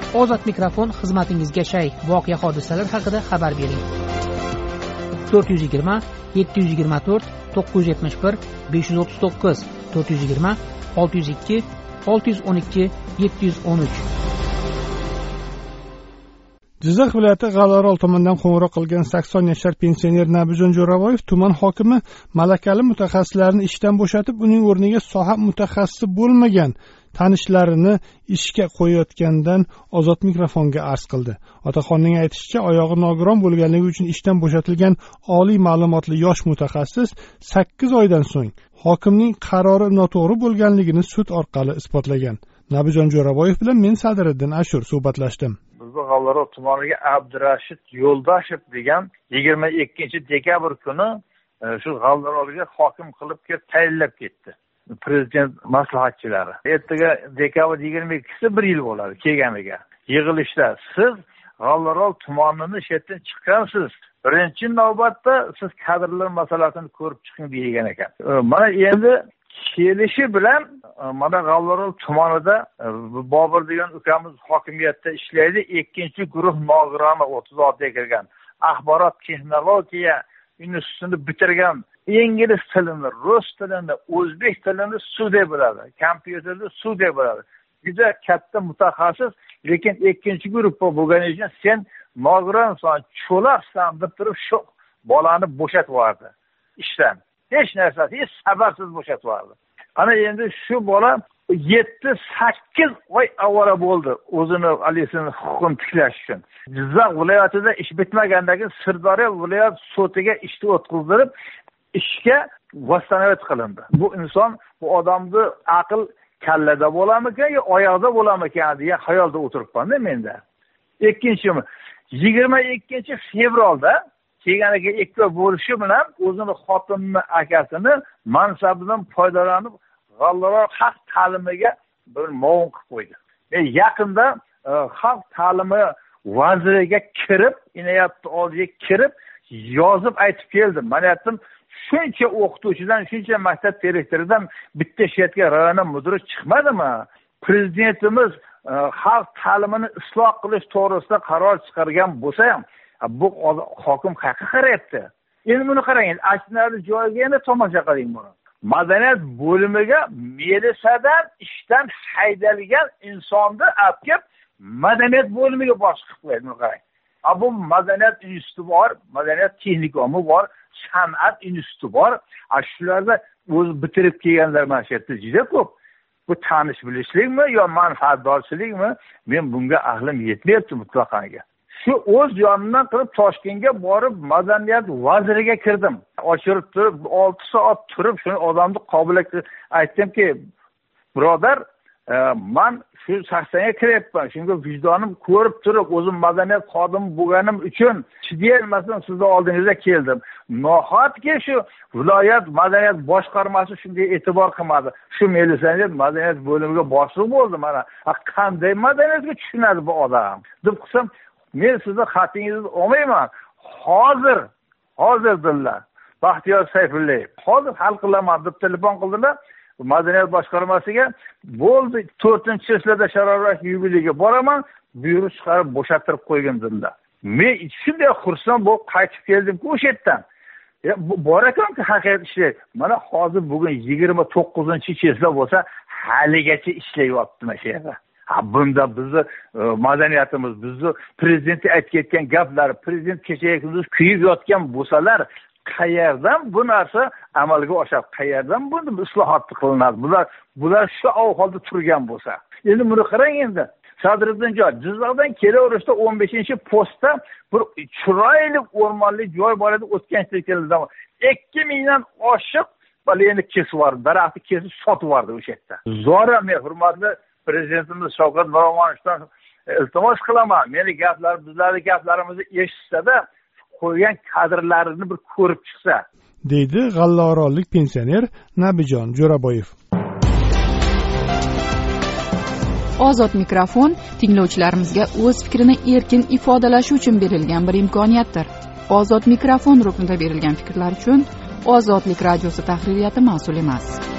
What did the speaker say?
Ozod mikrofon xizmatingizga shay. Voqea hodisalar haqida xabar bering. 420 724 971 539 420 602 612 713. Jizzax viloyati G'allaorol tomonidan qo'ng'iroq qilgan 80 yoshar pensioner Nabijon Jo'raboyev tuman hokimi malakali mutaxassislarni ishdan bo'shatib, uning o'rniga soha mutaxassisi bo'lmagan tanishlarini ishga qo'yayotgandan Ozod mikrofonga arz qildi. Otaxonning aytishicha, oyog'i nogiron bo'lganligi uchun ishdan bo'shatilgan oliy ma'lumotli yosh mutaxassis 8 oydan so'ng hokimning qarori noto'g'ri bo'lganligini sud orqali isbotlagan. Nabijon Jo'raboyev bilan men Sadiriddin Ashur suhbatlashdim. Bizni G'allaorol tumaniga Abdurashid Yo'ldoshev degan 22-dekabr kuni shu G'allaorolga hokim qilib kelib tayinlab ketdi. Prezident maslahatchilari. Ertaga dekabr 22-si 1 yil bo'ladi kelganiga. Yig'ilishda siz G'allaorol tumanini chetdan chiqqansiz. Birinchi navbatda siz kadrlar masalasini ko'rib chiqing degan ekan. Mana endi kelishi bilan mana G'allaorol tumanida Bobur degan ukamiz hokimiyatda ishlaydi. Ikkinchi guruh nogironi 36ga kirgan. Axborot texnologiya institutini bitirgan. İngliz tilini, rus tilini, o'zbek tilini suvdek biladi. Kompyuterni suvdek biladi. Juda katta mutaxassis, lekin ikkinchi guruh bo'lgani uchun sen nogironsan, cho'laqsan deb turib shu bolani bo'shatib yubordi ishdan. Hech narsasi, hech sababsiz bo'shatib yubordi. Ana endi shu bola 7-8 oy avvalo bo'ldi o'zini alisini huquqini tiklash uchun. Jizzax viloyatida ish bitmagandagi Sirdaryo viloyat sudiga ishni o'tkazdirib ishga vastanovat qilindi. Bu inson, bu odamni aql kallada bo'larmikan yo oyoqda bo'larmikan degan xayolda o'tiribman-da menda. Ikkinchi 22 fevralda kelganiga 2 oy bo'lishi bilan o'zini xotinini akasini mansabidan foydalanib G'allaorol xalq ta'limiga bir muavin qilib qo'ydi. Yaqinda xalq ta'limi vaziriga kirib, inoyatni oldiga kirib yozib aytib keldim. Mana aytdim, shuncha o'qituvchidan, shuncha maktab direktoridan bitta shetga rayon mudiri chiqmadimi? Prezidentimiz xalq ta'limini isloh qilish to'g'risida qaror chiqargan bo'lsa ham, bu hokim qayerga qarayapti? Endi buni qarang, ashnali joyiga yana tomosha qiling buni. Madaniyat bo'limiga milisadan ishdan haydalgan insonni olib kelib madaniyat bo'limiga boshliq qilib qo'yadi. Buni qarang. Bu madaniyat instituti bor, madaniyat texnikomi bor, san'at instituti bor. Shularda o'zi bitirib kelganlar mana shu yerda juda ko'p. Bu tanish bilishlikmi yo manfaatdorchilikmi? Men bunga aqlim yetmayapti mutlaqaniga. Shu o'z yonimdan qilib Toshkentga borib madaniyat vaziriga kirdim. Ochirib turib 6 soat turib shuni odamni qobiliyatga aytdimki, birodar, men shu shaxsga kiryapman. Shunga vijdonim ko'rib turib, o'zim madaniyat xodimi bo'lganim uchun chidayolmasdan sizning oldingizga keldim. Nohotki shu viloyat madaniyat boshqarmasi shunga e'tibor qilmadi. Shu milisaner madaniyat bo'limiga boshliq bo'ldi mana. Qanday madaniyatga tushunadi bu odam? Deb qilsam, men sizni xatingizni olmayman. Hozirdirlar. Baxtiyor Sayfullayev. Hozir hal qilaman deb telefon qildilar. Madaniyat boshqarmasiga bo'ldi 4-seslarda sharorat yubileyga boraman, buyruq chiqarib bo'shattirib qo'ygan dedilar. Men shunday xursand bo'lib qaytib keldim-ku o'sha yerdan. Bor ekan-ku haqiqat ishlar. Mana hozir bugun 29-seslar bo'lsa, haligacha ishlayapti mana shu yerda. Bunda bizni madaniyatimiz, bizni prezident aytib ketgan gaplar, prezident kechagi kunduz kuyib yotgan bo'lsalar, qayerdan bu narsa amalga oshadi? Qayerdan buni islohot qilinadi? Bular shu ahvolda turgan bo'lsa. Endi buni qarang endi. Sadiriddin joy, Jizzaxdan kelaverishda 15-postda bir chiroyli o'rmonlik joy bor edi, o'tgancha keldi. 2000 dan oshiq baleni kesib yubordi, daraxtni kesib sotib yubordi o'sha yerda. Zora men hurmatli prezidentimiz Shavkat Miromonovdan iltimos qilaman. Meni gaplarim, bizlarning gaplarimizni eshitsa-da, qo'ygan kadrlarini bir ko'rib chiqsa, deydi G'allaorollik pensioner Nabijon Jo'raboyev. Ozod mikrofon tinglovchilarimizga o'z fikrini erkin ifodalashi uchun berilgan bir imkoniyatdir. Ozod mikrofon ruknida berilgan fikrlar uchun Ozodlik radiosi tahririyati mas'ul emas.